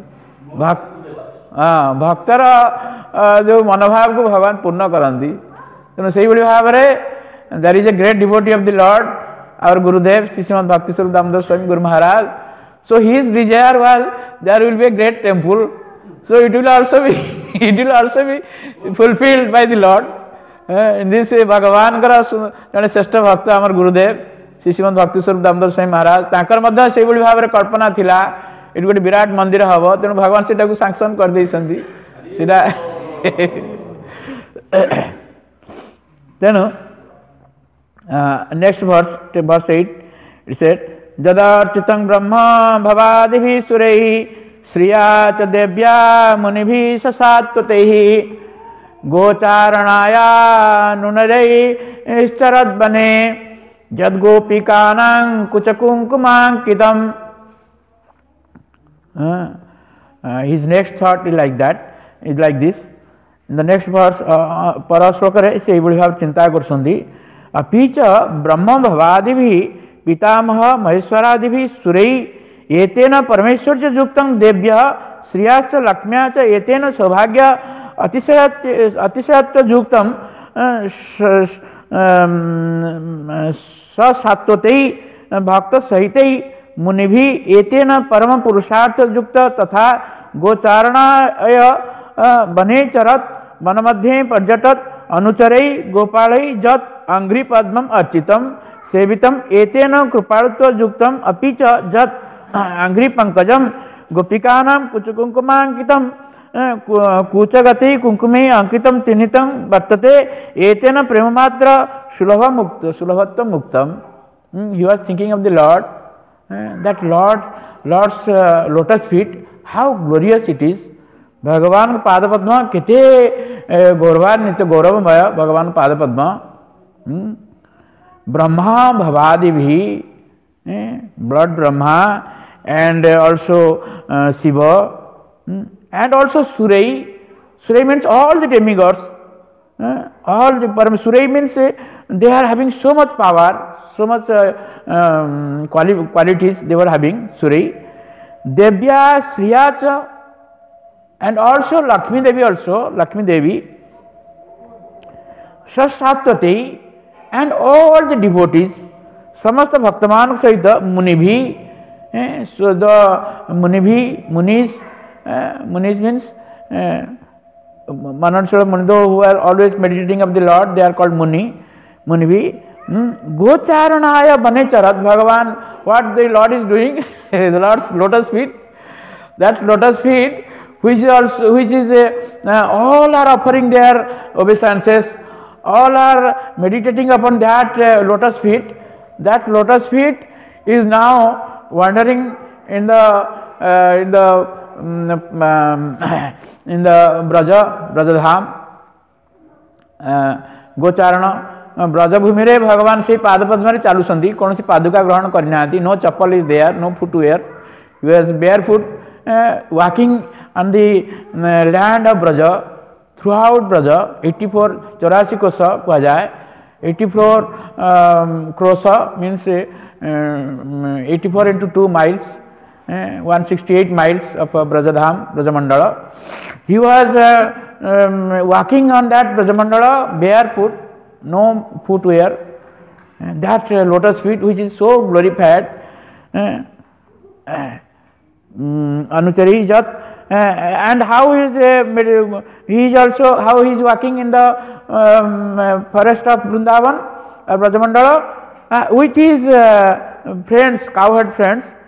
भक्तर जो मनोभाव को भगवान पूर्ण करती. तेणु से भाव में there is a great devotee of the lord our Gurudev Shri Shrimad Bhakti Swarup Damodar Swami Guru Maharaj. So his desire was there will be a great temple. So it will also be it will also be fulfilled by the Lord. Uh, in this भगवान का जड़े श्रेष्ठ भक्त आमर गुरुदेव श्री श्रीमद भक्ति स्वरूप दामोदर स्वामी महाराज ताकर मध्य से भाव में कल्पना थिला एट गोटे विराट मंदिर हम. तेणु भगवान सेटा को सांक्शन कर देइसंती सेटा. तेणु next verse verse eight it said जदार्चितं ब्रह्म भवादिभिः सुरैः श्रिया च देव्या मुनिभि ससात्वतैः गोचारणाया नुनरैश्चरद्वने यद्गोपिकानां कुचकुङ्कुमाङ्कितम्. His next thought is like that, is like this. In the next verse, पर श्लोकरे से भाव चिंता करछन्ति. अपि च ब्रह्म भवादिभिः पितामह महेश्वरादिभिः सुरैः एतेन परमेश्वर्य युक्तं देव्य श्रियाश्च लक्ष्म्या च एतेन सौभाग्य अतिशय अतिशयत्व युक्तं ससात्वतै भक्त सहितै मुनिभिः एतेन परम पुरुषार्थ युक्त तथा गोचारणाय वने चरत वन मध्ये पर्यटत अनुचरै गोपालै जत अंघ्रि पद्मम् अर्चितं सेवितं एतेन कृपाळुत्व युक्तं अपि च जत अंघ्रि पंकजम गोपिकानां कुचकुंकुमांकितं कूचगति कुंकुमे अंकितं चिन्हितं वर्तते एतेन प्रेममात्र सुलभ मुक्त सुलभत्व मुक्तम. He was thinking of the Lord, uh, that Lord Lord's uh, lotus feet, how glorious it is. भगवान पाद पद्म केते गौरवान्वित गौरवमय भगवान पाद पद्म. Brahma भवादिभिः Lord Brahma and also uh, Shiva hmm? and also Surai. Surai means all the demigods. Uh, all the Param Surai means uh, they are having so much power, so much uh, um, quali qualities they were having. Surai, Devya, Sriyacha, and also Lakshmi Devi also Lakshmi Devi, Sasatwate, and all the devotees. समस्त भक्तमान सहित मुनि भी. So the मुनि भी munis munis means Manasura Munido who are always meditating of the Lord, they are called muni. Muni भी गोचारणाय बने चरत. भगवान what the Lord is doing, the Lord's lotus feet, that lotus feet which is also which is uh, all are offering their obeisances, all are meditating upon that uh, lotus feet. That lotus feet is now wandering in the uh, in the um, in the Braja Brajadham uh, Gocharana Braj Bhoomi रे भगवान से पाद पद्म चालू संधि कौन सी पादुका ग्रहण करना. No chappal is there, no footwear. He was barefoot walking on the land of Braja, throughout Braja. eighty-four चौरासी कोश कहा जाए. eighty-four um, krosa means uh, eighty-four into two miles, uh, one hundred sixty-eight miles of uh, Brajadham, Brajamandala. He was uh, um, walking on that Brajamandala barefoot, no footwear. Uh, that uh, lotus feet which is so glorified. Uh, uh, um, Anuchari Jat. Uh, and how is uh, he is also how he is walking in the um, uh, forest of Vrindavan, uh, Brajamandala, uh, with his uh, friends, cowherd friends,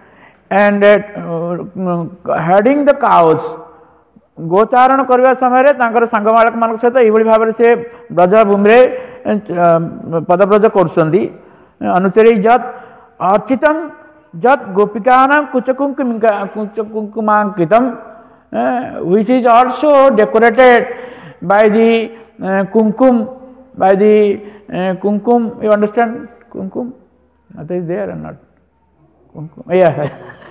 and uh, herding the cows, गोचारण करने समय सांग बालक मान सहित ये भाव से ब्रजभूमि पदव्रज कर अनुचरी जत अर्चितम जत गोपिका कुचकुंकुम कुचकुंकुमांकितम which is also decorated by the uh, kumkum, by the uh, kumkum, you understand kumkum? That is there or not? Kumkum, yeah.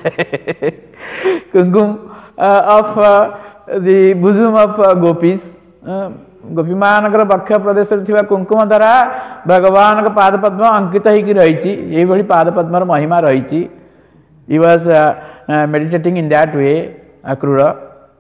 Kumkum uh, of uh, the bosom of uh, gopis. Uh, गोपी मानकर बक्ष प्रदेश कुंकुम द्वारा भगवान का पाद पद्म अंकित होकर रही ये पाद पद्मर महिमा रही. He was uh, uh, meditating in that way, Akrura.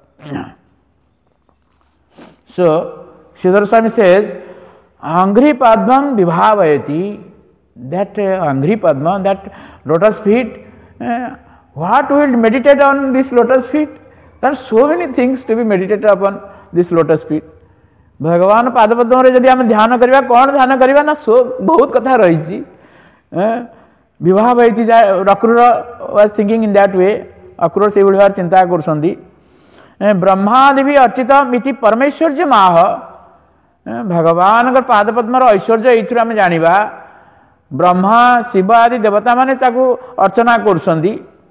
So Sridhar Swami says, Angri Padmam Vibhavayati, that uh, Angri Padma, that lotus feet, uh, what will meditate on this lotus feet? There are so many things to be meditated upon this lotus feet. भगवान पादपद्म रे जदि आम ध्यान करबा कोन ध्यान करबा ना सो बहुत कथा रही छी. विवाह वैति Akrura was thinking in that way. Akrura से भाव चिंता करसंदी. ब्रह्मादि अर्चित मिति परमेश्वर्य माह, भगवान का पादपद्मर ऐश्वर्य ये आम जाना. ब्रह्मा शिव आदि देवता माने ताकू अर्चना करसंदी.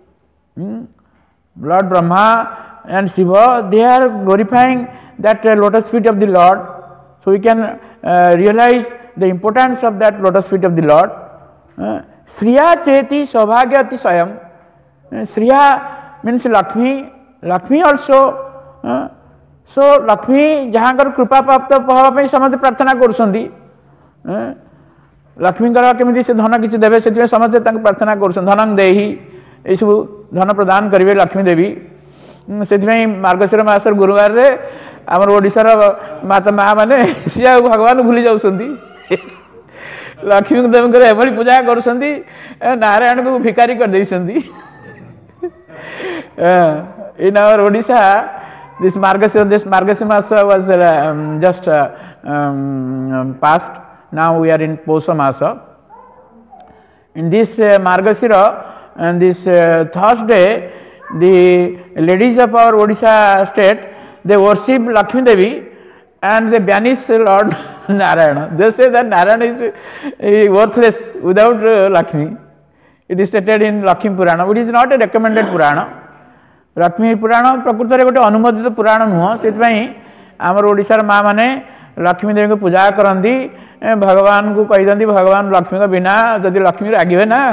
Lord Brahma and Shiva they are glorifying that uh, lotus feet of the Lord. So we can uh, realize the importance of that lotus feet of the Lord. Uh, Sriya cheti saubhagyati sayam. Uh, Sriya means Lakshmi. Lakshmi also. Uh, so Lakshmi jahankar kripa prapta haba pai samathe prarthana karuଛନ୍ତି. Uh, Lakshmi kara kemiti se dhana kichi debe setime samathe tanku prarthana karuଛନ୍ତି. Dhanam dehi ei sabu dhana pradan karibe Lakshmi devi. से मार्गशीर मास गुरुवार रे आमर ओडिशार माता माँ मैंने सी भगवान भूली जाऊँगी. लक्ष्मी देवी एभली पूजा करुँच नारायण को भिकारी कर देइछन्ती. In our Odisha this Margashir this Margashir maas was just past. Now we are in Paush maas. In this Margashir and this uh, Thursday, the ladies of our Odisha state, they worship Lakshmi Devi and they banish Lord Narayana. They say that Narayana is uh, worthless without uh, Lakshmi. It is stated in Lakshmi Purana, which is not a recommended Purana. Lakshmi Purana प्रकृत रे गोटे अनुमोदित पुराण नुह. से आमर ओडिशार माँ माने लक्ष्मी देवी को पूजा करती. भगवान को कही दिखती भगवान लक्ष्मी का बिना जदि लक्ष्मी रागिबे ना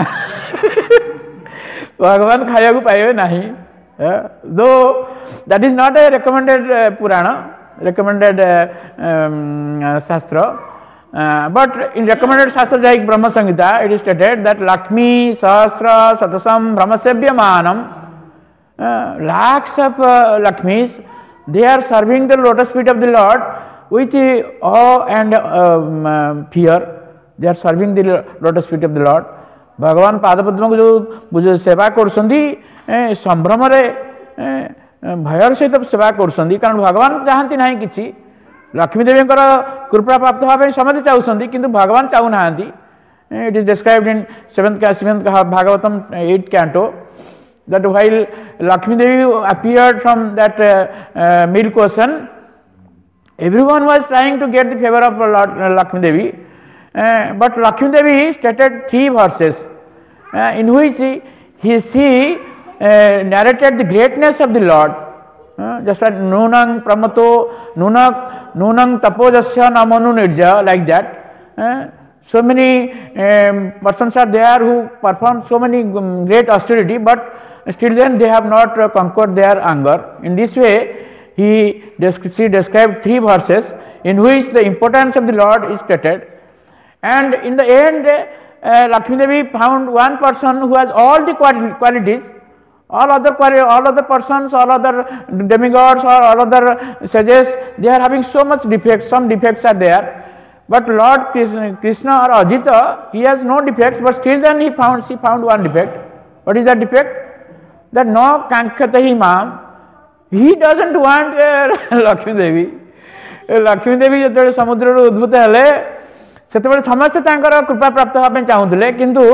भगवान खाया को पाइबे नहीं. Though that is not a recommended Purana, recommended shastra. But in recommended shastra like Brahma Samhita it is stated that Lakshmi सहस्र शतसम ब्रह्मसेव्यमानम. lakhs of uh, Lakshmis, they are serving the lotus feet of the Lord with uh, awe and um, uh, fear. They are serving the lotus feet of the Lord. भगवान पादपद्म को जो सेवा करसंदी संभ्रम रे भयर सहित सेवा करसंदी. कारण भगवान चाहती नहीं किछि. लक्ष्मी देवी कृपा प्राप्त होगा समझे चाहते किंतु भगवान चाहू ना. It is described in seventh seventh Bhagavatam eight canto that while Lakshmi Devi appeared from that uh, uh, milk ocean, everyone was trying to get the favor of Lord, uh, Lakshmi Devi. Uh, but Lakshmi Devi stated three verses uh, in which he, he she uh, narrated the greatness of the Lord. Uh, just like Nunang Pramato, Nunak, Nunang Tapojasya Namanu Nirja, like that. Uh, so many um, persons are there who perform so many um, great austerity, but still then they have not uh, conquered their anger. In this way, he she described three verses in which the importance of the Lord is stated. And in the end, uh, Lakshmi Devi found one person who has all the qualities. All other all other persons, all other demigods, or all other sages, they are having so much defects. Some defects are there, but Lord Krishna, Krishna or Ajita, he has no defects. But still, then he found she found one defect. What is that defect? That no kankatahi mam, he doesn't want uh, Lakshmi Devi. Lakshmi Devi जब समुद्र उद्भूत हेले सेतबेले समस्त तांकर कृपा प्राप्त होबा चाहूले किंतु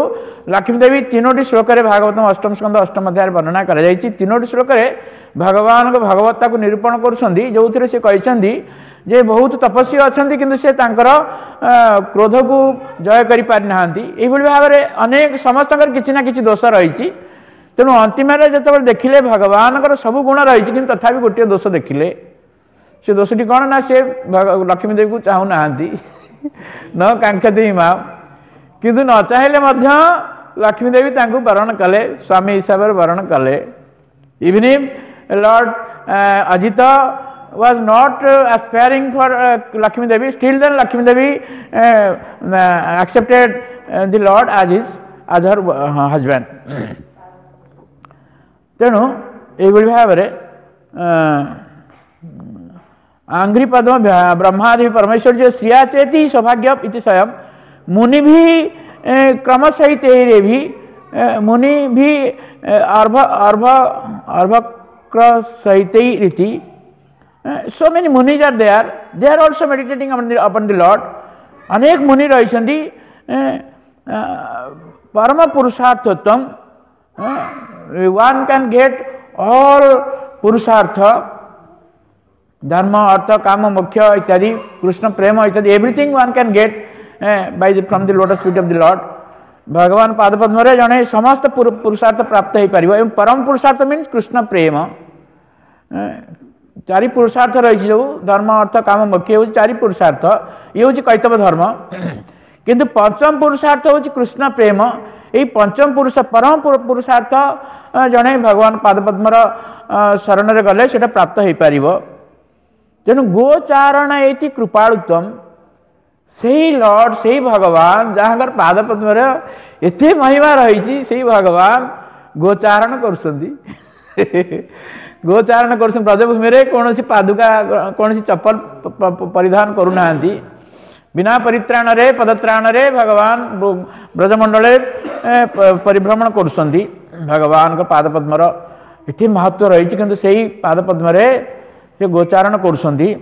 लक्ष्मी देवी तीनोटी श्लोक भागवत अष्टम स्कंद अष्टम अध्याय वर्णना कर तीनोटी श्लोक भगवान भागवता को निरूपण करुँच जो थे से कहते जे बहुत तपस्वी अच्छा किंतु से तांकर क्रोध को जय कर पारि ना भाव में अनेक समस्त किसी ना कि दोष रही तेणु अंतिम जो देखिले भगवान सब गुण रही कि तथापि गोटे दोष देखिले से दोषटी कौन ना से लक्ष्मी देवी को चाहूना न कांक्षती माँ किंतु न चाहिए लक्ष्मी देवी तांको वरण कले स्वामी हिसाब से वरण कले even if lord Ajit was not uh, aspiring for uh, Lakshmi Devi, still then Lakshmi Devi uh, uh, accepted uh, the Lord as his as her uh, husband. तेणु एभली भाव आंग्री पद्म ब्रह्मादि परमेश्वर जो श्रिया चेती सौभाग्य इति स्वयं मुनि भी क्रम सहित भी मुनि भी अर्भ अर्भ अर्भक्र सहित रीति so many munis are there, they are also meditating upon the, upon the Lord. अनेक मुनि रही परम पुरुषार्थोत्तम one can get all पुरुषार्थ धर्म अर्थ काम मोक्ष इत्यादि कृष्ण प्रेम इत्यादि everything one can get uh, by the, from the lotus feet of the Lord. भगवान पाद पद्म रे जने समस्त पुरुषार्थ प्राप्त हो पारिबो एवं परम पुरुषार्थ मीन्स कृष्ण प्रेम चारि पुरुषार्थ रही जो धर्म अर्थ काम मोक्ष हूँ चारि पुरुषार्थ ये हूँ कैतव धर्म किंतु पंचम पुरुषार्थ हूँ कृष्ण प्रेम यही पंचम पुरुष परम पुरुषार्थ जड़े भगवान पादपद्मर शरण में गले से प्राप्त हो पार तेणु गोचारण ये कृपाणुत्व से लॉर्ड से भगवान जहाँ पादपद्मर एत महिमा रही से भगवान गोचारण कर गोचारण कर ब्रजभूमि में कौन पादुका कौन चप्पल परिधान करूना बिना परित्राण रे पदत्राण रे भगवान ब्रजमंडल परिभ्रमण कर भगवान पादपद्मर ये महत्व रही किंतु से पादपद्म से गोचारण कर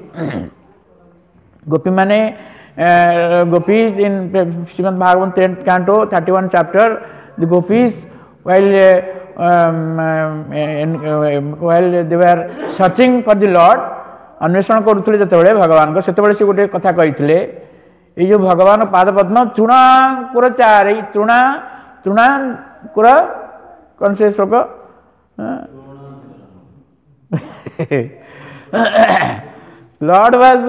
गोपी माने गोपी in Shrimad Bhagavat tenth canto thirty one chapter the gopis while Um, uh, while they were searching for the Lord अन्वेषण करुले जो भगवान को से गोटे कथा कही ये जो भगवान पादपद्म तृणाकुर चारि तृणा तृणाकुर कौन से श्लोक lord was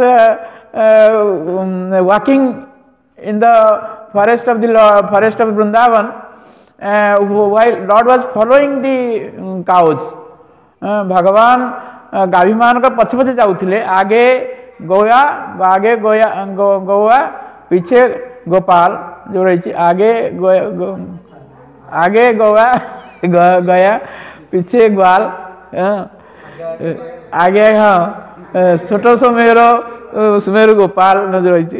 walking in the forest of the forest of Vrindavan Uh, while Lord was following the um, cows, uh, भगवान uh, गाभी मान का पछ पछ जाऊले आगे गोया आगे गोया गो, गोवा पीछे गोपाल जो रही आगे गोया गो, आगे गोवा गो, गया पीछे ग्वाल आगे हाँ छोटो सुमेरो सुमेरु गोपाल जो रही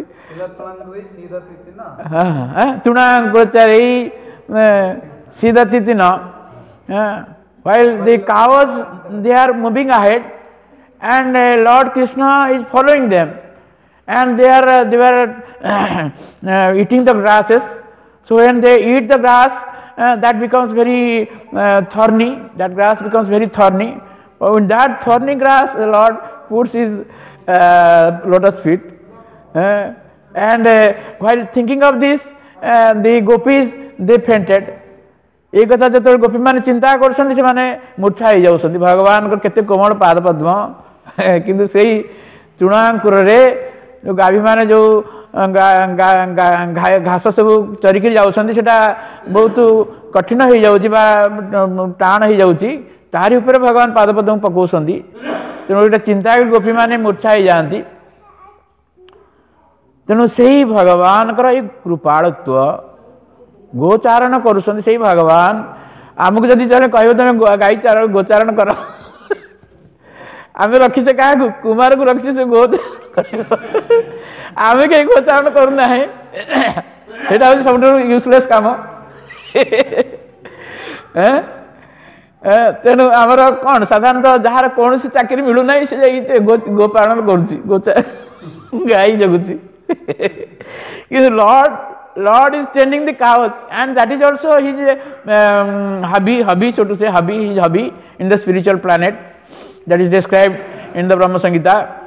हाँ हाँ तुणा गोचारी Siddhatina, uh, while the cows they are moving ahead, and uh, Lord Krishna is following them, and they are uh, they were uh, uh, eating the grasses. So when they eat the grass, uh, that becomes very uh, thorny. That grass becomes very thorny. But in that thorny grass, the Lord puts his uh, lotus feet, uh, and uh, while thinking of this, uh, the gopis they fainted. एक कथा जो गोपी मैंने चिंता कर मूर्छा हो जाऊँ भगवान को केते कोमल पाद पद्म किंतु से तृणाकुर जो गाभी मैंने जो घास सब चरिकी जाऊँच बहुत कठिन हो जाऊँगी टाण हो जाऊँगी तारी उपर भगवान पाद पद्म पकाउं तेणु गोटे चिंता गोपी मैंने मूर्छा हो जाती तेणु से भगवान कृपाणुत्व गोचारण करुँच से भगवान आमको जदि जन कह तुम गाई चारण गोचारण कर आम रखीचे क्या कुमार को रखी से गोचारण आम कहीं गोचारण करूना से सब यूजलेस कम तेणु आमर कौन साधारणतः जार कौन चाकरी मिलूना से गोपालन कर गाई जगुची कि lord Lord is tending the cows, and that is also his um, hobby, hobby, so to say, hobby, his hobby in the spiritual planet, that is described in the Brahma Samhita.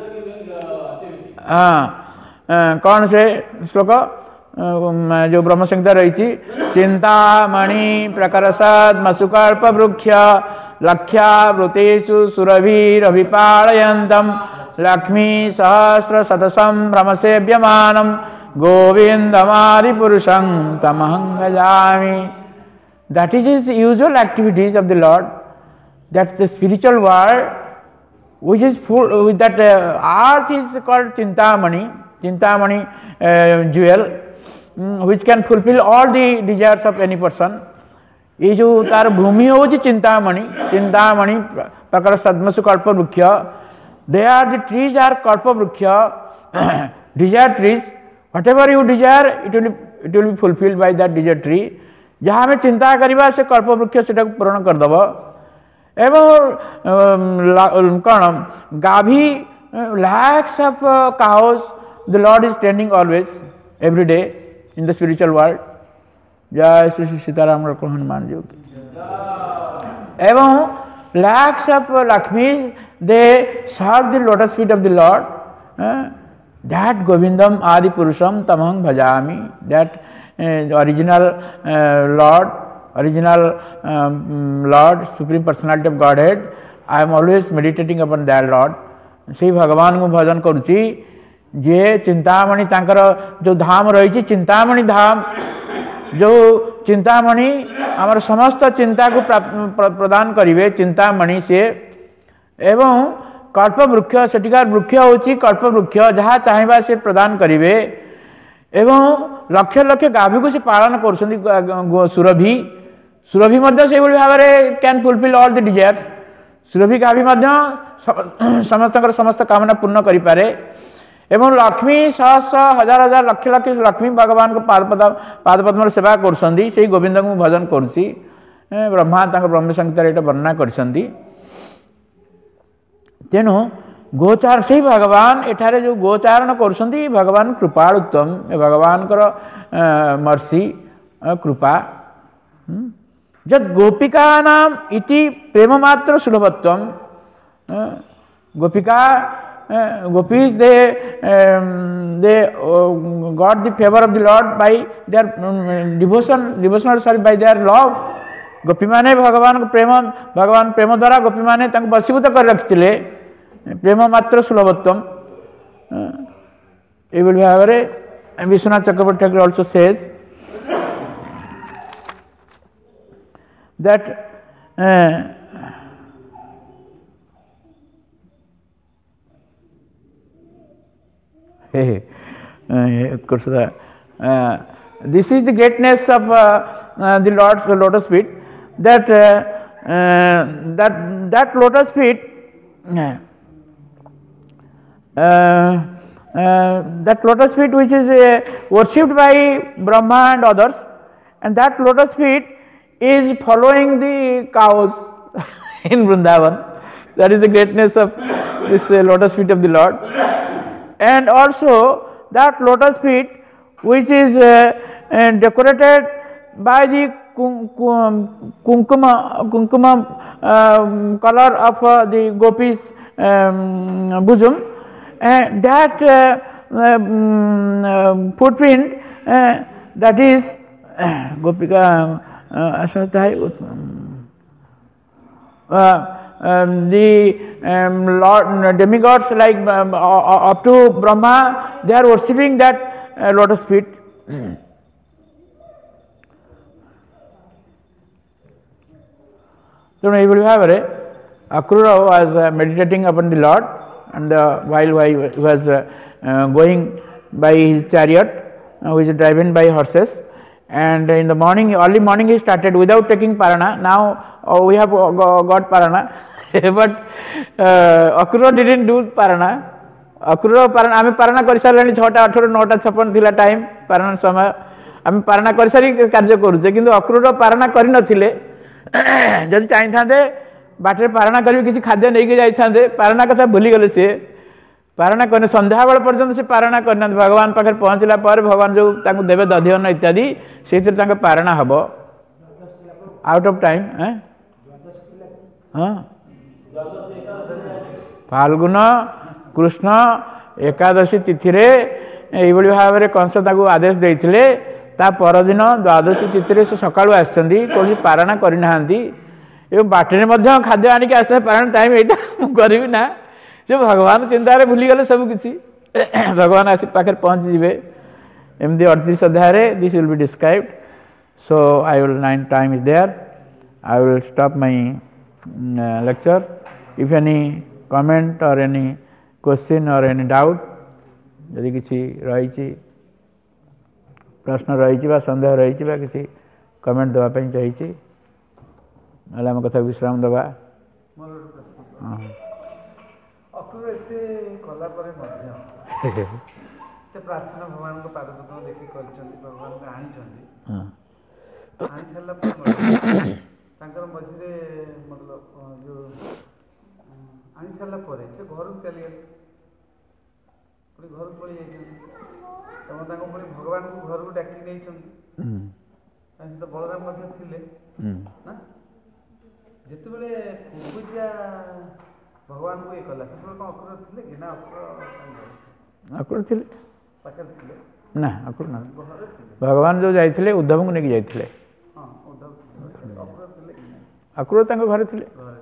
कौन से श्लोक जो ब्रह्म संहिता रही थी, चिंतामणि प्रकरसद मसुकल्प वृक्ष लक्ष्यावृतेषु सुरभिरभिपालयन्तम लक्ष्मी सहस्र शतसं भ्रमसेव्यमानं गोविंदमादिपुरुषं तमहं भजामि. That is his usual activities of the Lord. That's the spiritual world, which is full with that uh, earth is called Chintamani, Chintamani uh, jewel, um, which can fulfill all the desires of any person. ये जो तार भूमि हो जी चिंतामणि, चिंतामणि प्रकार सद्मसु कल्प वृक्ष, they are the trees are कल्प वृक्ष, desire trees, whatever you desire, it will it will be fulfilled by that desire tree. जहाँ हमें चिंता करिबा से कल्प वृक्ष सेटा पूर्ण कर दबो. एवं कौन गाभी lakhs of uh, cows the Lord is tending always, every day in the spiritual world. जय श्री श्री सीताराम रघु हनुमान जी की. एवं lakhs of Lakshmis, they serve the lotus feet of the Lord. Uh, that Govindam Adi Purusham Tamaham Bhajami, that uh, original uh, Lord, original um, Lord, Supreme Personality of Godhead, I am always meditating upon that Lord. से भगवान को भजन करुची. जे चिंतामणि तांकर जो धाम रही, चिंतामणि धाम, जो चिंतामणि आमर समस्त चिंता को प्रदान करिवे चिंतामणि से. एवं कल्प वृक्ष सेटिकार वृक्ष होची कल्प वृक्ष, जहाँ चाहेबा से प्रदान करिवे. एवं लक्ष लक्ष गाभी को से पालन करछंती सुरभि, सुरभि मध्य से भाव में can fulfil all the desires. Surabhi गाभी मध्य समस्त समस्त कामना पूर्ण करि पारे. एवं लक्ष्मी सहस्र हजार हजार लक्ष लक्ष लक्ष्मी भगवान को पाद पाद पद्म सेवा करछंती. से गोविंद को भजन करुची. ब्रह्मा तांक ब्रह्म संहिता एटा वर्णना करछंती. तेणु गोचार से भगवान एठारे जो गोचारण करछंती, भगवान कृपाळुत्तम, भगवान कर मर्सी कृपा. जद गोपिका नाम इति प्रेम मात्र सुलभत्वम, गोपिका gopis they um, they uh, got the favor of the Lord by their um, devotion, devotional service, by their love. गोपी माने भगवान को प्रेम, भगवान प्रेम द्वारा गोपी माने तंक बसीभूत कर रखिथिले. प्रेम मात्र सुलभत्वम. एवं भाव में विश्वनाथ चक्रवर्ती Thakur also says that uh, Hey, uh, of course, uh, uh, this is the greatness of uh, uh, the Lord's lotus feet. That uh, uh, that that lotus feet, uh, uh, that lotus feet which is uh, worshipped by Brahma and others, and that lotus feet is following the cows in Vrindavan. That is the greatness of this uh, lotus feet of the Lord. And also that lotus feet which is uh, uh, decorated by the kunkuma, kunkuma uh, color of uh, the gopis um, bosom, and that uh, um, footprint uh, that is uh, gopika uh, Um, the um, Lord demigods like um, up to Brahma, they are worshipping that uh, lotus feet. So every however, Akrura was uh, meditating upon the Lord, and uh, while he was uh, uh, going by his chariot, uh, which is driven by horses, and in the morning, early morning he started without taking parana. Now uh, we have got parana. But uh, Akrura didn't do parana. Akrura parana, आमे parana कर सारे छोटा अठारह नौटा छप्पन थिला time parana समय आमे parana कर सारी कार्य करूचे. किंतु Akrura parana करी न थिले. जब चाहिए था दे बाटे parana करी किसी खाद्य नहीं के जाए था दे parana कथा भूली गले से. पारणा कर संध्या बेल पर्यंत से पारणा करना भगवान पाखे पहुँचला पर भगवान जो देवे दधिवन इत्यादि से पारणा हम आउट ऑफ टाइम हाँ फाल्गुन कृष्ण एकादशी तिथि ये भाव में कंस आदेश देते ता परदिन द्वादशी तिथि से सका कौन पारणा करना बाटर में खाद्य आनिक आस पारण टाइम यहाँ करी ना जो भगवान चिंतार भूलीगले सब किसी भगवान आस पाखे पहुँची जाए एमती अड़तीस अध्याय this will be described so I will nine time is there I will stop my lecture if any comment or any question or any doubt यदि किसी रही प्रश्न रही सन्देह रही किसी कमेंट देवाई चाहिए ना आम कथा विश्राम दबा प्रार्थना भगवान को पादपद्म देखी भगवान को आनी आनी सारा मझे मतलब जो आनी सारा घर चली गए पुणी घर पलि जाते भगवान को घर को डाक नहीं तो बलराम थे ना जिते बड़े कुबुजा भगवान को ये कला से कौन अक्रूर थे कि ना अक्रूर थे ना अक्रूर ना भगवान जो जाते उद्धव को लेकिन जाते अक्रूर घर थे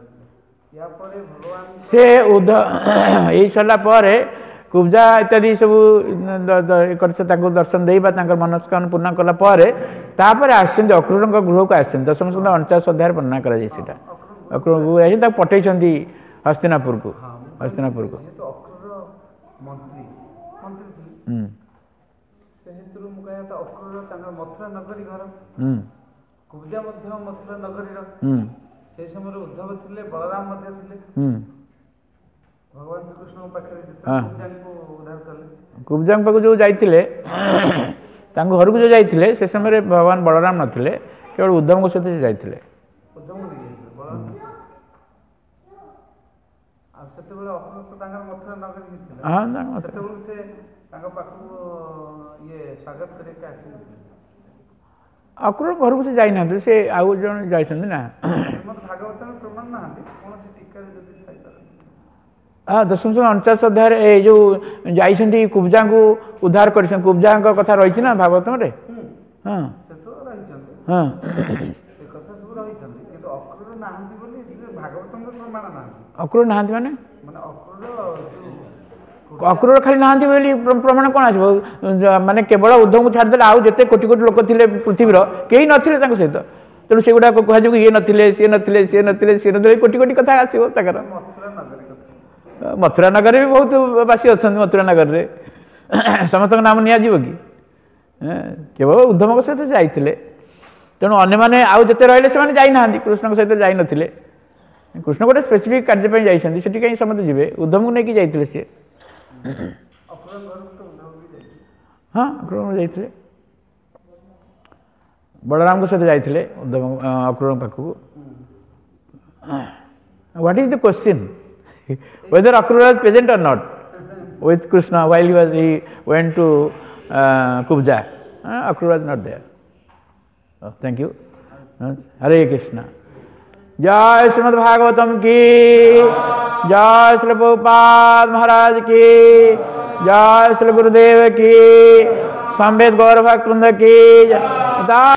से उद्धव यही सरला कुब्जा इत्यादि सब दर्शन दे मनस्कामना पूर्ण कलापर आसते अक्रूर गृह को आसते दशम स्कंद अणचाश अध्याय वर्णना कर अक्रूर को पठे हस्तिनापुर को हस्तिनापुर को मथुरा नगरी घर कुब्जा मथुरा नगरी से समय उद्धव थे बलराम थे भगवान श्री कृष्ण पाखे उद्धार कले कुब्जा पाक जो जाते घर को जो जाते से समय भगवान बलराम नथिले केवल उद्धव सहित जाते अक्रूर घर को से जाना से आउ जन जा हाँ दशम स्कंद अणचाश अध्याय जो जाइछन्ति कुब्जा को उद्धार कर कुब्जा कथा रही ना भागवत में हाँ हाँ अक्रूर ना माने अक्रूर खाली ना प्रमाण कौन आस माने केवल उद्धव को छाड़दे आउ जिते कोटी कोटी लोक थे पृथ्वीर कई नथिले सहित तेणु से गुड़ा कह ये नथिले सी नथिले सी नथिले सी नथिले कोटी कोटी कथा आसो तकर मथुरा नगर भी बहुत बासी अच्छा मथुरा नगर में समस्त नाम निजी कि केवल उद्धव सहित जाते तेणु अन्य आउ जिते रही से जाना कृष्ण सहित जान कृष्ण गोटे स्पेसिफिक कार्यपाई जाती कहीं समस्त जी उद्धव को लेकिन जाते सी हाँ अक्रूर जाते बलराम को सहित जाते उद्धव अक्रूर पाखक what is the question whether Akrura was present or not with Krishna while he was he went to uh, Kubja. Uh, Akrura was not there. Oh, thank you. Uh, Hare Krishna. जय श्रीमद् भागवतम की जय श्री प्रभुपाद महाराज की जय श्री गुरुदेव की संवेद गौर भक्त वृंद की